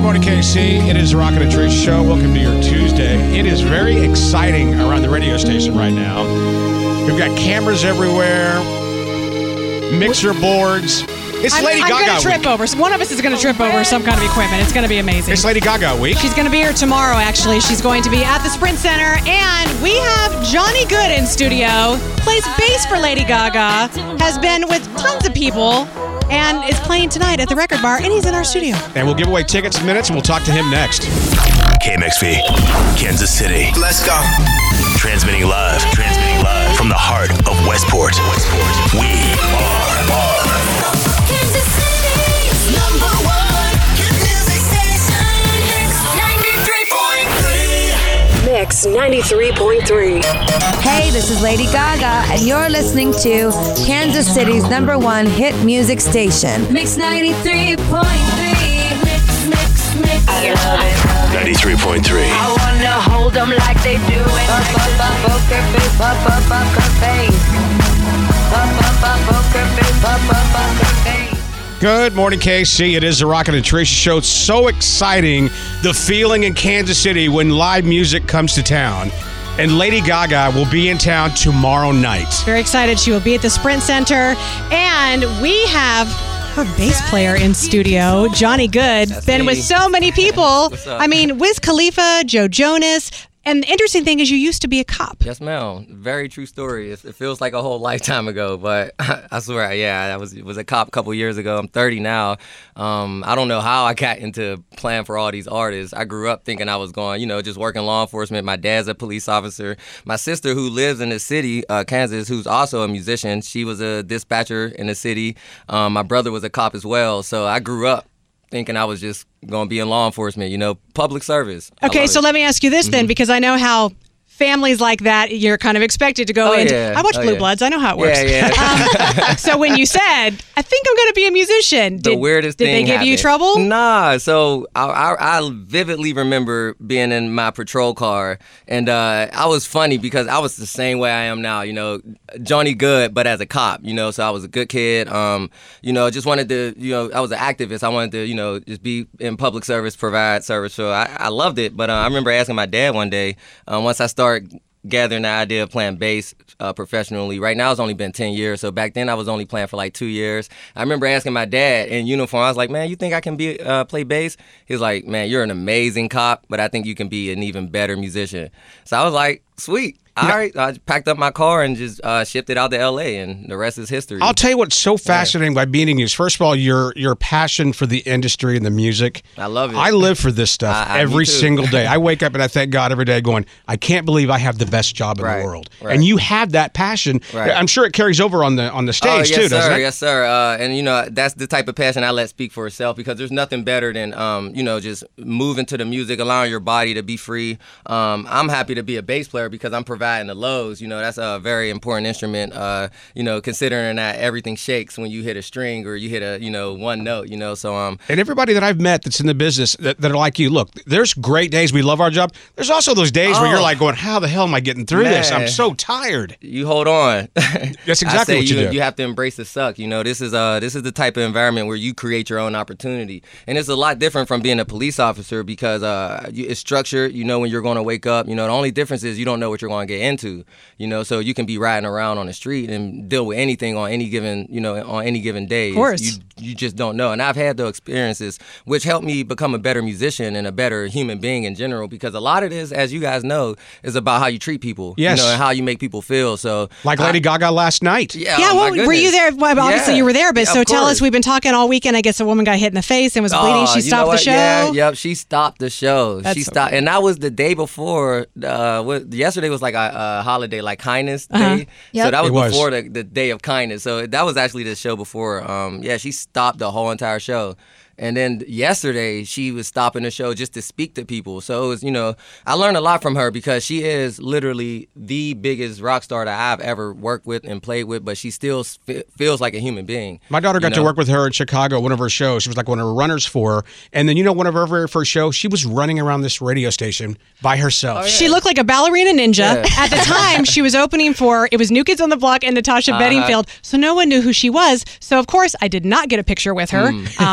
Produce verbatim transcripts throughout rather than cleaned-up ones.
morning, K C. It is the Rocket and Trish Show. Welcome to your Tuesday. It is very exciting around the radio station right now. We've got cameras everywhere, mixer boards. It's I'm, Lady I'm Gaga going to trip week. over. One of us is going to trip over some kind of equipment. It's going to be amazing. It's Lady Gaga week. She's going to be here tomorrow, actually. She's going to be at the Sprint Center. And we have Johnny Good in studio. Plays bass for Lady Gaga. Has been with tons of people. And is playing tonight at the Record Bar. And he's in our studio. And we'll give away tickets in minutes, and we'll talk to him next. K M X V, Kansas City. Let's go. Transmitting live. Transmitting live from the heart of Westport. Westport. We are, are. Kansas City's number one hit music station, ninety-three point three. Mix ninety-three point three. Hey, this is Lady Gaga, and you're listening to Kansas City's number one hit music station. Mix ninety-three point three. Mix, mix, mix. I love it. ninety-three point three. I wanna hold them like they do it. Up, up, up, poker face, up, up, up, her face. Up, up, up, poker face, up, up, up, her face. Good morning, K C. It is the Rocket and Tricia Show. It's so exciting, the feeling in Kansas City when live music comes to town. And Lady Gaga will be in town tomorrow night. Very excited. She will be at the Sprint Center. And we have her bass player in studio, Johnny Good. That's been me. with so many people. What's up? I mean, Wiz Khalifa, Joe Jonas. And the interesting thing is you used to be a cop. Yes, ma'am. Very true story. It, it feels like a whole lifetime ago, but I swear, yeah, I was was a cop a couple years ago. I'm thirty now. Um, I don't know how I got into playing for all these artists. I grew up thinking I was going, you know, just working law enforcement. My dad's a police officer. My sister, who lives in the city, uh, Kansas, who's also a musician, she was a dispatcher in the city. Um, my brother was a cop as well. So I grew up thinking I was just going to be in law enforcement, you know, public service. I Okay, love so it. let me ask you this then, because I know how families like that, you're kind of expected to go Oh, into. yeah. I watch Oh, Blue yeah. Bloods. I know how it works. Yeah, yeah. um, so when you said, I think I'm going to be a musician, The did, weirdest did thing they give you happened. trouble? Nah. So I, I, I vividly remember being in my patrol car, and uh, I was funny because I was the same way I am now. You know, Johnny Good, but as a cop. You know, so I was a good kid. Um, you know, just wanted to. You know, I was an activist. I wanted to. You know, just be in public service, provide service. So I, I loved it. But uh, I remember asking my dad one day, um, once I started gathering the idea of playing bass uh, professionally. Right now it's only been ten years, so back then I was only playing for like two years. I remember asking my dad in uniform, I was like, man, you think I can be uh, play bass? He was like, man, you're an amazing cop, but I think you can be an even better musician. So I was like, sweet. All right, I packed up my car and just uh, shipped it out to L A, and the rest is history. I'll tell you what's so fascinating by meeting you is, first of all, your your passion for the industry and the music. I love it. I live for this stuff I- I- every me too. single day. I wake up and I thank God every day going, I can't believe I have the best job in Right, the world. right. And you have that passion. Right. I'm sure it carries over on the on the Oh, stage yes, too, sir. doesn't it? Yes, sir. Uh, and, you know, that's the type of passion I let speak for itself, because there's nothing better than, um, you know, just moving to the music, allowing your body to be free. Um, I'm happy to be a bass player because I'm providing the lows. You know, that's a very important instrument, uh, you know, considering that everything shakes when you hit a string or you hit a, you know, one note, you know. So, um, And everybody that I've met that's in the business that, that are like you, look, there's great days we love our job. There's also those days where Oh. you're like going, how the hell am I getting through this? I'm Man. so tired. you hold on. That's exactly I say what you do. You have to embrace the suck. You know, this is uh this is the type of environment where you create your own opportunity, and it's a lot different from being a police officer because uh you, it's structured. You know when you're going to wake up. You know the only difference is you don't know what you're going to get into. You know, so you can be riding around on the street and deal with anything on any given you know on any given day. Of course. You you just don't know. And I've had those experiences which helped me become a better musician and a better human being in general, because a lot of this, as you guys know, is about how you treat people. Yes. You know, and how you make people feel. So Like I- Lady Gaga last night. Yeah, Yeah, oh well, my were you goodness. there? Well, obviously Yeah. you were there, but Yeah, so of tell us, course. we've been talking all weekend. I guess a woman got hit in the face and was bleeding. Oh, She you know stopped the what? show. Yeah, yep, she stopped the show. That's she so stopped, cool. and that was the day before. Uh, what, yesterday was like a, a holiday, like Kindness Uh-huh. Day. Yep. So that was, It was. before the, the day of kindness. So that was actually the show before. Um, yeah, she stopped the whole entire show. And then yesterday, she was stopping the show just to speak to people. So it was, you know, I learned a lot from her because she is literally the biggest rock star that I've ever worked with and played with, but she still f- feels like a human being. My daughter got you to know? work with her in Chicago, one of her shows. She was like one of her runners for her. And then, you know, one of her very first shows, she was running around this radio station by herself. Oh, yeah. She looked like a ballerina ninja. Yeah. At the time, she was opening for, it was New Kids on the Block and Natasha Uh-huh. Bedingfield, so no one knew who she was. So, of course, I did not get a picture with her. Um, I Of would have course.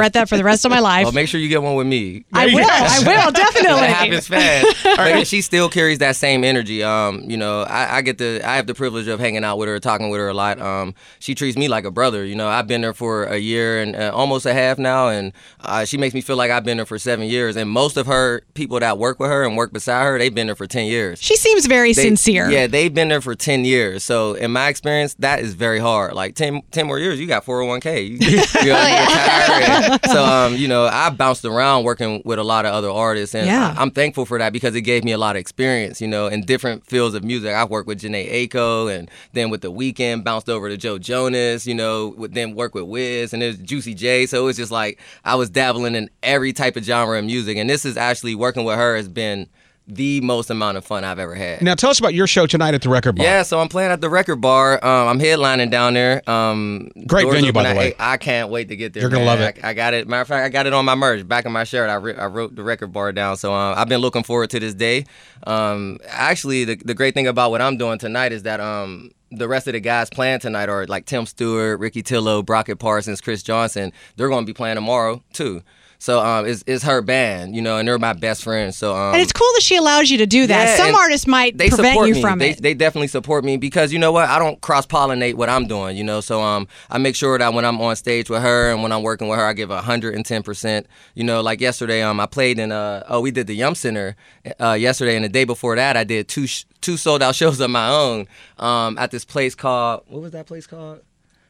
regret that for the rest of my life. Well, make sure you get one with me. I will. I will definitely. It happens fast. But she still carries that same energy. Um, you know, I, I get the I have the privilege of hanging out with her, talking with her a lot. Um, she treats me like a brother. You know, I've been there for a year and uh, almost a half now, and uh, she makes me feel like I've been there for seven years. And most of her people that work with her and work beside her, they've been there for ten years. She seems very They- sincere. Yeah, they've been there for ten years. So in my experience, that is very hard. Like ten, ten more years, you got four oh one k. You, you know, Oh, you retire. And so, um, you know, I bounced around working with a lot of other artists, and Yeah. I, I'm thankful for that because it gave me a lot of experience, you know, in different fields of music. I've worked with Janae Aiko, and then with The Weeknd, bounced over to Joe Jonas, you know, with, then worked with Wiz, and there's Juicy J. So it was just like I was dabbling in every type of genre of music, and this is actually working with her has been the most amount of fun I've ever had. Now, tell us about your show tonight at the Record Bar. Yeah, so I'm playing at the Record Bar. Um, I'm headlining down there. Um, Great doors venue, by open the at way. eight. I can't wait to get there. You're gonna man. love it. I, I got it. Matter of fact, I got it on my merch, back of my shirt. I, re- I wrote the Record Bar down. So um, I've been looking forward to this day. Um, actually, the, the great thing about what I'm doing tonight is that um, the rest of the guys playing tonight are like Tim Stewart, Ricky Tillo, Brockett Parsons, Chris Johnson. They're going to be playing tomorrow too. So um, it's, it's her band, you know, and they're my best friends. So um, And it's cool that she allows you to do that. yeah, Some and artists might they prevent support you me. from they, it. They definitely support me because you know what? I don't cross pollinate what I'm doing, you know. So um, I make sure that when I'm on stage with her and when I'm working with her, I give one hundred ten percent. You know, like yesterday, um, I played in uh, oh, we did the Yum Center uh, yesterday, and the day before that, I did two sh- two sold out shows of my own um, at this place called what was that place called?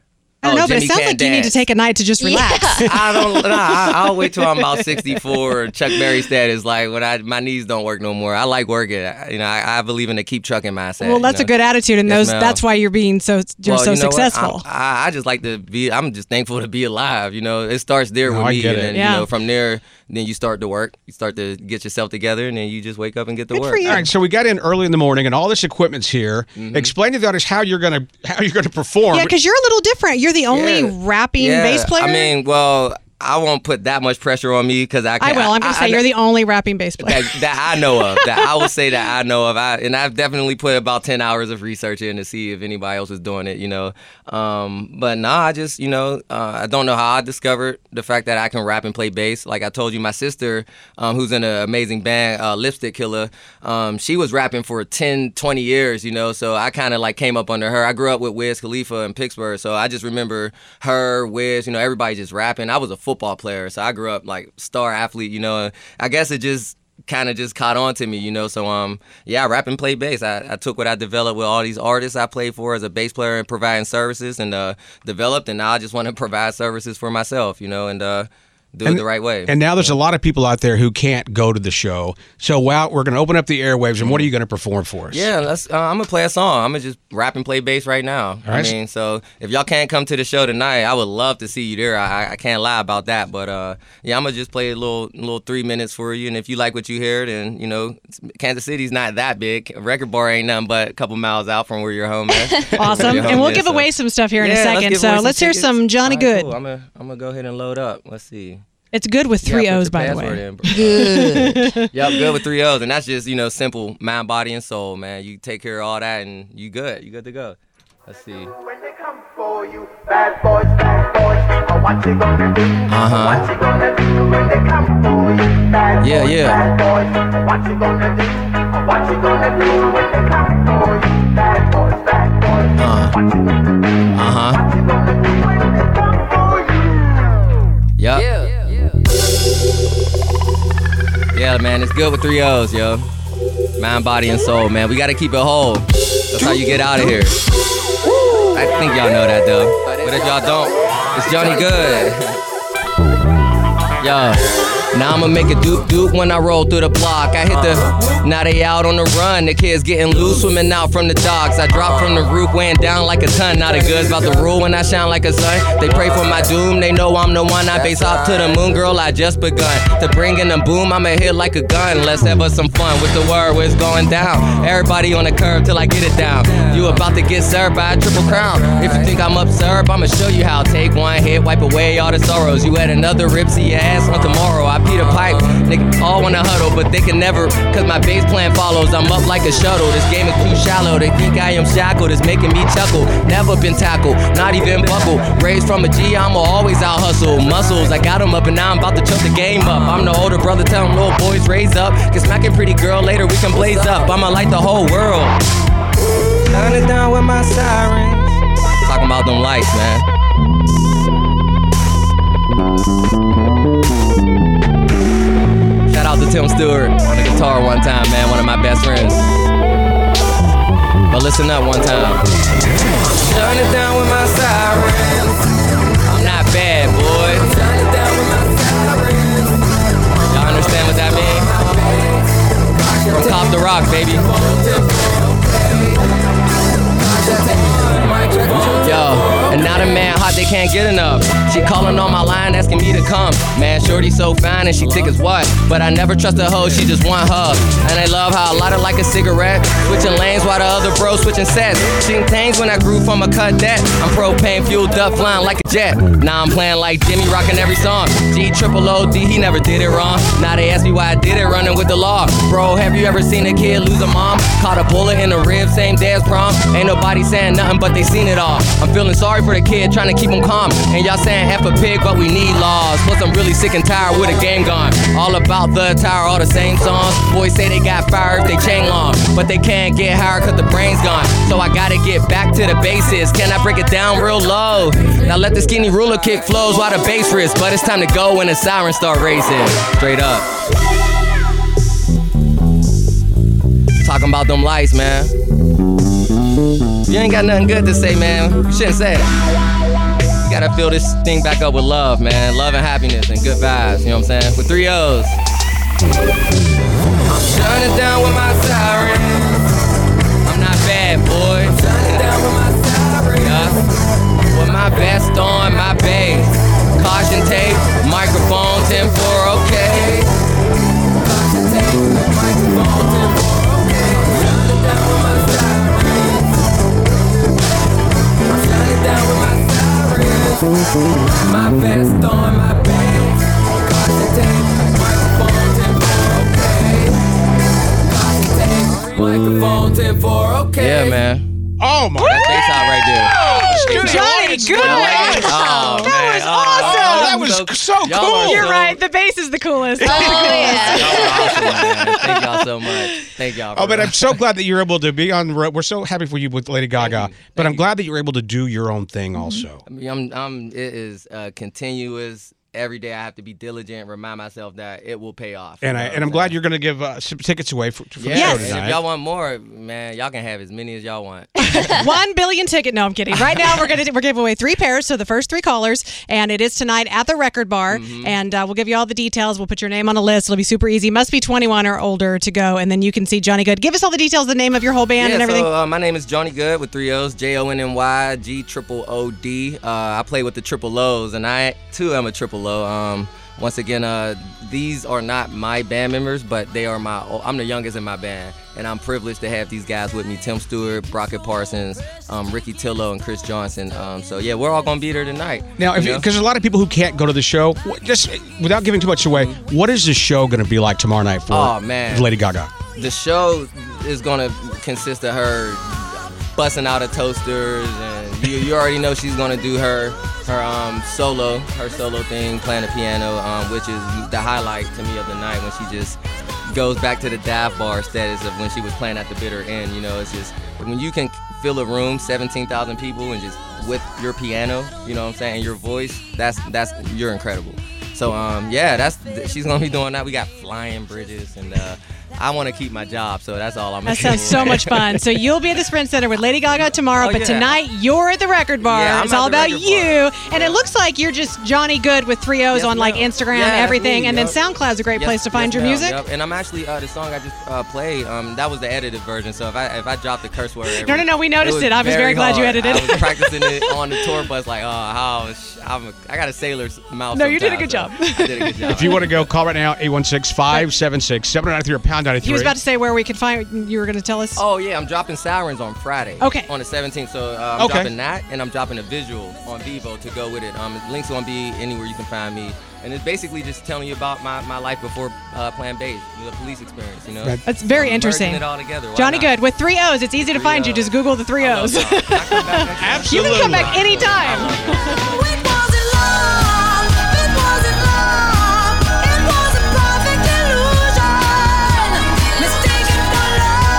I don't Oh, know, but it Jimmy sounds Can't like you need to Dance. take a night to just relax. I don't. Nah, I, I'll wait till I'm about sixty-four. Chuck Berry status, like when I my knees don't work no more. I like working. I- You know, I, I believe in the keep trucking mindset. Well, that's you a know? good attitude, and Yes, those ma'am. that's why you're being so you're Well, so you know what? successful. I'm- I, I just like to be. I'm just thankful to be alive. You know, it starts there No, with I me, get and it. then Yeah. you know from there, then you start to work. You start to get yourself together, and then you just wake up and get to Good work. for you. All right, so we got in early in the morning, and all this equipment's here. Mm-hmm. Explain to the audience how you're gonna how you're gonna perform. Yeah, because you're a little different. You're the only Yeah. rapping Yeah, bass player. I mean, well, I won't put that much pressure on me because I. I Can't, will. I'm going to say I, you're the only rapping bass player. that, that I know of. That I would say that I know of. I, and I've definitely put about ten hours of research in to see if anybody else is doing it, you know. Um, but nah, I just, you know, uh, I don't know how I discovered the fact that I can rap and play bass. Like I told you, my sister, um, who's in an amazing band, uh, Lipstick Killer, um, she was rapping for ten, twenty years, you know. So I kind of like came up under her. I grew up with Wiz Khalifa in Pittsburgh. So I just remember her, Wiz, you know, everybody just rapping. I was a football player. So I grew up like star athlete, you know. I guess it just kind of just caught on to me, you know. So um, yeah, I rap and play bass. I, I took what I developed with all these artists I played for as a bass player and providing services and uh, developed, and now I just want to provide services for myself, you know, and uh, do And- it the right way. And now there's a lot of people out there who can't go to the show. So wow, we're going to open up the airwaves, and what are you going to perform for us? Yeah, let's. Uh, I'm gonna play a song. I'm gonna just rap and play bass right now. I right. mean, so if y'all can't come to the show tonight, I would love to see you there. I, I can't lie about that. But uh, yeah, I'm gonna just play a little, little three minutes for you. And if you like what you hear, then you know, Kansas City's not that big. Record Bar ain't nothing but a couple miles out from where your home is. Awesome. Your home And we'll is, give so- away some stuff here in a Yeah, let's second. give So away some let's hear tickets. some Johnny All right, Good. Cool. I'm gonna, I'm gonna go ahead and load up. Let's see. It's good with three Yeah, put O's, the by the password way. in, bro. Good. Yep, good with three O's. And that's just, you know, simple mind, body, and soul, man. You take care of all that and you good. You good to go. Let's see. When they come for you, bad boys, bad boys, oh, what you gonna do? Uh-huh. What you gonna do when they come for you? Bad Yeah, boys, yeah. bad boys, oh, what you gonna do? Oh, what you gonna do when they come for you? Bad boys, bad boys, Uh. what you gonna do? Uh-huh. What you gonna do when they come for you? Yep. Yeah. Yeah, man, it's good with three O's, yo. Mind, body, and soul, man. We got to keep it whole. That's how you get out of here. I think y'all know that, though. But if y'all don't, it's Johnny Good. Yo. Now I'ma make a doop doop when I roll through the block. I hit the, now they out on the run. The kids getting loose, swimming out from the docks. I drop from the roof, weighing down like a ton. Now the goods about to rule when I shine like a sun. They pray for my doom, they know I'm the one. I base off to the moon, girl, I just begun. To bring in the boom, I'ma hit like a gun. Let's have us some fun with the word where it's going down. Everybody on the curve till I get it down. You about to get served by a triple crown. If you think I'm absurd, I'ma show you how. Take one hit, wipe away all the sorrows. You had another rip, see your ass on tomorrow. I Peter Pipe, They all wanna huddle, but they can never, cause my base plan follows. I'm up like a shuttle. This game is too shallow. They think I am shackled. It's making me chuckle. Never been tackled, not even buckled. Raised from a G, I'ma always out hustle. Muscles, I got them up and now I'm about to choke the game up. I'm the older brother, tell them little boys raise up. Can smack a pretty girl later, we can blaze up. I'ma light the whole world. Turn it down with my sirens. Talking about them lights, man. Shout out to Tim Stewart on the guitar one time, man. One of my best friends. But listen up one time. Turn it down with my sirens. I'm not bad, boy. Turn it down with my sirens. Y'all understand what that means? From top to rock, baby. Yo, and now the man hot, they can't get enough. She calling on my line, asking me to come. Man, shorty so fine and she thick as what? But I never trust a hoe, she just want her. And I love how I light her like a cigarette. Switching lanes while the other bros switching sets. Seen things when I grew from a cadet. I'm propane fueled up, flying like a jet. Now I'm playing like Jimmy, rocking every song. G triple O D, he never did it wrong. Now they ask me why I did it, running with the law. Bro, have you ever seen a kid lose a mom? Caught a bullet in the rib, same day as prom. Ain't nobody saying nothing, but they seen it all. I'm feeling sorry for the kid, trying to keep him calm. And y'all saying F a pig, but we need laws. Plus I'm really sick and tired with a game gone. All about the attire, all the same songs. Boys say they got fired if they chain long, but they can't get hired cause the brain's gone. So I gotta get back to the basics. Can I break it down real low? Now let the skinny ruler kick flows while the bass risks. But it's time to go when the sirens start racing. Straight up. Talking about them lights, man. If you ain't got nothing good to say, man, you shouldn't say it. You gotta fill this thing back up with love, man. Love and happiness and good vibes, you know what I'm saying? With three O's. Turn it down with my sirens. I'm not bad, boy. Turn it down with my sirens. Yeah. With my vest on, my bass. Caution tape, microphone, ten four, okay. Caution tape, microphone, ten four, okay. Turn it down with my sirens. Turn it down with my sirens. My vest on, my bass. Caution tape, microphone, ten four, okay. Caution tape, microphone, ten four, okay. Yeah, man. Oh my! That bass out right there. Johnny, good. Oh, That man. was Oh, awesome. Oh, that was so Y'all cool. are You're so- right. The bass is the coolest. That's the Oh, coolest. Y'all are awesome, man. Thank y'all so much. Thank y'all. Oh, for but real. I'm so glad that you're able to be on the road. We're so happy for you with Lady Gaga. you. But Thank I'm you. glad that you're able to do your own thing also. I mean, I'm, I'm, it is uh, continuous. Every day I have to be diligent, remind myself that it will pay off. And You I know and I'm what glad saying? you're going to give uh, some tickets away for, for Yeah, the show and if tonight. y'all want more, man, y'all can have as many as y'all want. One billion ticket. No, I'm kidding. Right now, we're gonna we're giving away three pairs. So the first three callers, and it is tonight at the Record Bar. Mm-hmm. And uh, we'll give you all the details. We'll put your name on a list. It'll be super easy. Must be twenty-one or older to go, and then you can see Johnny Good. Give us all the details, the name of your whole band yeah, and everything. so uh, my name is Johnny Good with three O's, J O N N Y G triple O D. Uh, I play with the triple O's, and I too am a triple O. Um, once again, uh, these are not my band members, but they are my. I'm the youngest in my band, and I'm privileged to have these guys with me: Tim Stewart, Brockett Parsons, um, Ricky Tillo, and Chris Johnson. Um, so yeah, we're all gonna be there tonight. Now, you know? because a lot of people who can't go to the show, what- just without giving too much away, what is the show going to be like tomorrow night for Oh, man. Lady Gaga? The show is gonna consist of her busting out of toasters, and you, you already know she's gonna do her her um solo her solo thing, playing the piano, um, which is the highlight to me of the night, when she just goes back to the dive bar status of when she was playing at the bitter end. You know, it's just when you can fill a room, seventeen thousand people, and just with your piano, you know what I'm saying, and your voice, that's that's you're incredible. So um yeah, that's she's gonna be doing that. We got flying bridges, and uh, I want to keep my job, so that's all I'm. That sounds so much fun. So you'll be at the Sprint Center with Lady Gaga tomorrow, Oh, but yeah. tonight you're at the Record Bar. Yeah, I'm it's at all the about Record you. Bar. And it looks like you're just Johnny Good with three O's Yes, on like ma'am. Instagram, Yeah, that's everything. me, And then yup. SoundCloud's a great Yes, place to find yes, your ma'am, music. yup. And I'm actually uh, the song I just uh, played. Um, that was the edited version. So if I if I dropped the curse word, every, No, no, no, we noticed was it. I was very glad you hard. edited. I was practicing it on the tour bus, like, oh, how I'm a, I got a sailor's mouth. No, you did a sometimes, good so job. I did a good job. If you want to go, call right now, eight one six, five seven six, seven nine three or pound Sound ninety-three. He was about to say where we can find. You were going to tell us. Oh yeah, I'm dropping Sirens on Friday. Okay. On the seventeenth, so uh, I'm Okay. dropping that, and I'm dropping a visual on Vivo to go with it. Um, links gonna be anywhere you can find me, and it's basically just telling you about my, my life before uh, playing bass, the police experience. You know. Right. That's very I'm interesting. merging it all together. Why Johnny not? Good with three O's. It's easy to Three find you. O's. Just Google the three I love O's. y'all. Can I come back next time? You Absolutely. can come back anytime. Wait,